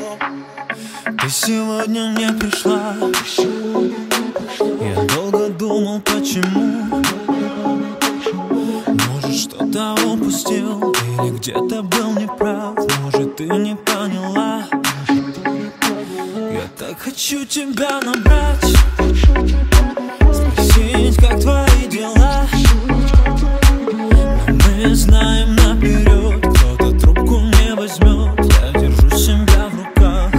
Ты сегодня не пришла. Я долго думал, почему. Может, что-то упустил или где-то был неправ. Может, ты не поняла. Я так хочу тебя набрать, спросить, как твои дела. Но мы знаем наперед, кто-то трубку не возьмет. Я держу себя в руках,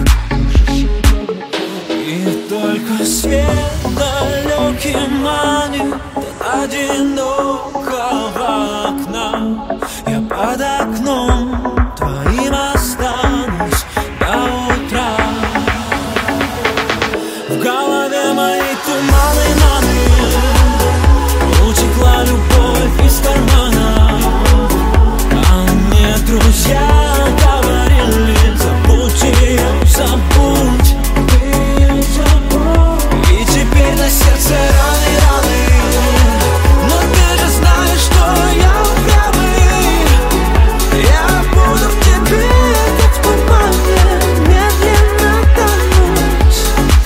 и только свет далекий манит до одинокого окна. Я под окном твоим останусь до утра. В голове мои туманы, утекла любовь из кармана. А мне друзья говорили: забудь ее, забудь. И теперь на сердце раны, раны. Но ты же знаешь, что я упрямый. Я буду в тебе, как в тумане, медленно тонуть.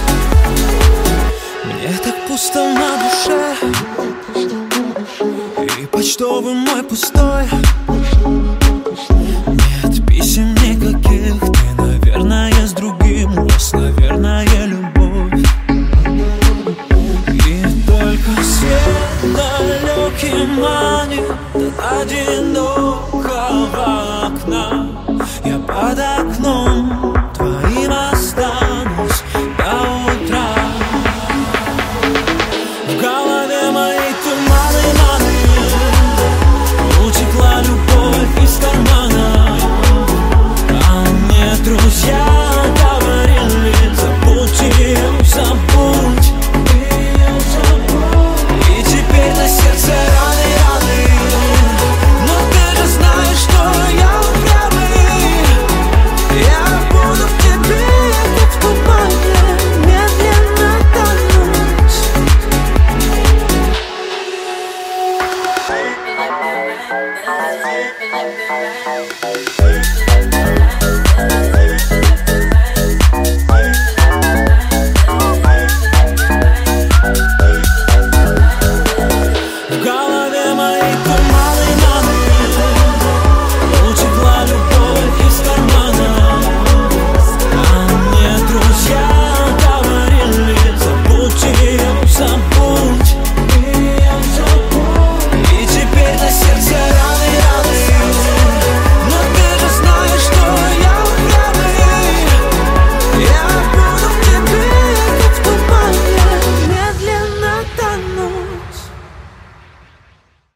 Мне так пусто на душе, и почтовый мой пустой. Нет писем никаких, ты, наверное, с другим. У вас, наверное, любовь. И только свет далекий манит до одинокого окна. Я под